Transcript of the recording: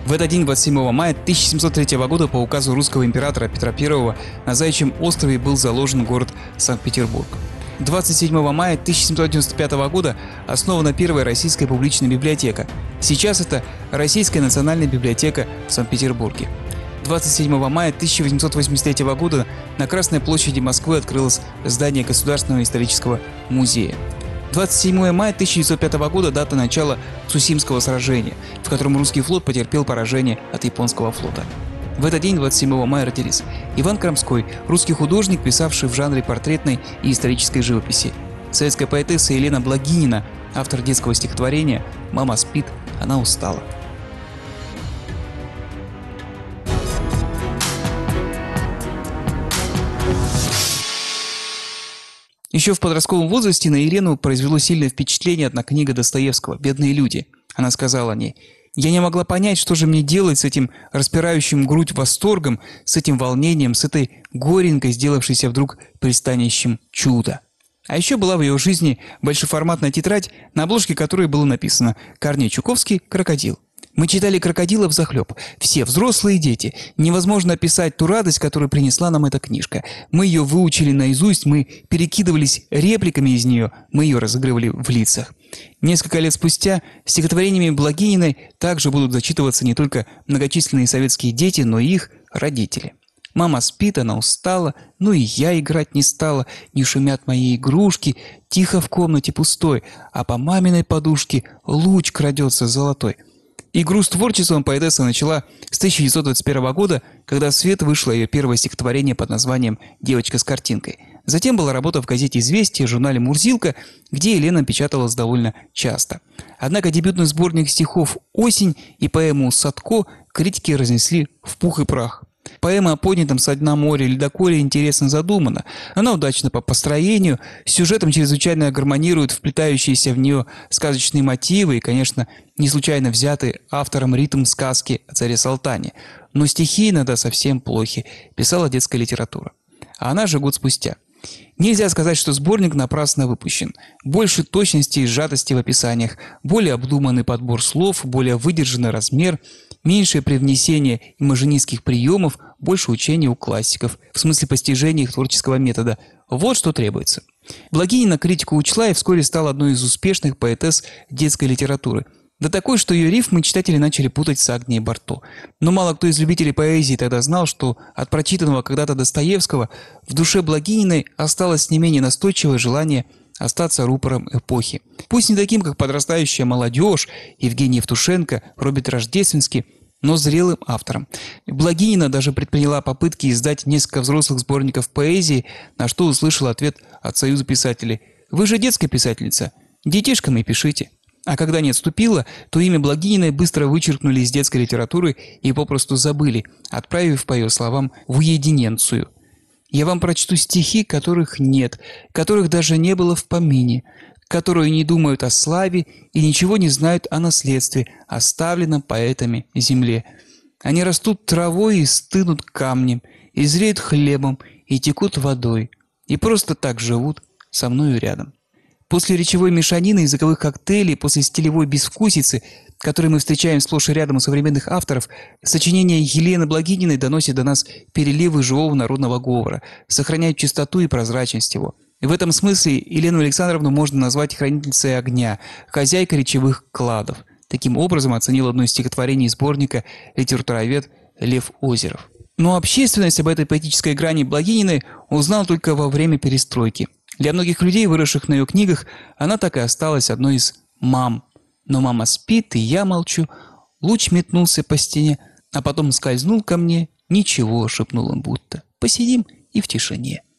В этот день, 27 мая 1703 года, по указу русского императора Петра I на Заячьем острове был заложен город Санкт-Петербург. 27 мая 1795 года основана первая российская публичная библиотека. Сейчас это Российская национальная библиотека в Санкт-Петербурге. 27 мая 1883 года на Красной площади Москвы открылось здание Государственного исторического музея. 27 мая 1905 года – дата начала Цусимского сражения, в котором русский флот потерпел поражение от японского флота. В этот день, 27 мая, родились Иван Крамской, русский художник, писавший в жанре портретной и исторической живописи. Советская поэтесса Елена Благинина, автор детского стихотворения «Мама спит, она устала». Еще в подростковом возрасте на Елену произвело сильное впечатление одна книга Достоевского «Бедные люди». Она сказала о ней: «Я не могла понять, что же мне делать с этим распирающим грудь восторгом, с этим волнением, с этой горенькой, сделавшейся вдруг пристанищем чуда». А еще была в ее жизни большеформатная тетрадь, на обложке которой было написано «Корней Чуковский. Крокодил». Мы читали «Крокодила» взахлеб. Все, взрослые и дети. Невозможно описать ту радость, которую принесла нам эта книжка. Мы ее выучили наизусть, мы перекидывались репликами из нее, мы ее разыгрывали в лицах. Несколько лет спустя стихотворениями Благининой также будут зачитываться не только многочисленные советские дети, но и их родители. «Мама спит, она устала, ну и я играть не стала, не шумят мои игрушки, тихо в комнате пустой, а по маминой подушке луч крадется золотой». Игру с творчеством поэтесса начала с 1921 года, когда в свет вышло ее первое стихотворение под названием «Девочка с картинкой». Затем была работа в газете «Известия», журнале «Мурзилка», где Елена печаталась довольно часто. Однако дебютный сборник стихов «Осень» и поэму «Садко» критики разнесли в пух и прах. Поэма о поднятом со дна моря ледоколе интересно задумана. Она удачна по построению, с сюжетом чрезвычайно гармонирует вплетающиеся в нее сказочные мотивы и, конечно, не случайно взятый автором ритм сказки о царе Салтане. Но стихи иногда совсем плохи, писала детская литература. А она же год спустя. Нельзя сказать, что сборник напрасно выпущен. Больше точности и сжатости в описаниях, более обдуманный подбор слов, более выдержанный размер, меньшее привнесение имажинистских приемов, больше учения у классиков, в смысле постижения их творческого метода. Вот что требуется. Благинина критику учла и вскоре стала одной из успешных поэтесс детской литературы. Да такой, что ее рифмы читатели начали путать с Агнией Барто. Но мало кто из любителей поэзии тогда знал, что от прочитанного когда-то Достоевского в душе Благининой осталось не менее настойчивое желание остаться рупором эпохи. Пусть не таким, как подрастающая молодежь, Евгений Евтушенко, Роберт Рождественский, но зрелым автором. Благинина даже предприняла попытки издать несколько взрослых сборников поэзии, на что услышала ответ от Союза писателей: «Вы же детская писательница, детишкам и пишите». А когда не отступила, то имя Благининой быстро вычеркнули из детской литературы и попросту забыли, отправив, по ее словам, в уединенцию. «Я вам прочту стихи, которых нет, которых даже не было в помине, которые не думают о славе и ничего не знают о наследстве, оставленном поэтами земле. Они растут травой и стынут камнем, и зреют хлебом, и текут водой, и просто так живут со мною рядом». После речевой мешанины, языковых коктейлей, после стилевой безвкусицы, которые мы встречаем сплошь и рядом у современных авторов, сочинения Елены Благининой доносят до нас переливы живого народного говора, сохраняют чистоту и прозрачность его. И в этом смысле Елену Александровну можно назвать хранительницей огня, хозяйкой речевых кладов. Таким образом оценил одно из стихотворений сборника литературовед Лев Озеров. Но общественность об этой поэтической грани Благининой узнала только во время перестройки. Для многих людей, выросших на ее книгах, она так и осталась одной из мам. Но мама спит, и я молчу. Луч метнулся по стене, а потом скользнул ко мне. «Ничего», — шепнул он будто. «Посидим и в тишине».